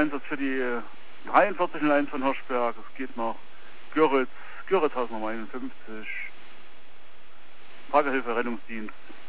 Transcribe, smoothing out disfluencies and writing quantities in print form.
Einsatz für die 4301 von Hirschberg. Es geht nach Göritz Hausnummer 51. Tagehilfe Rettungsdienst.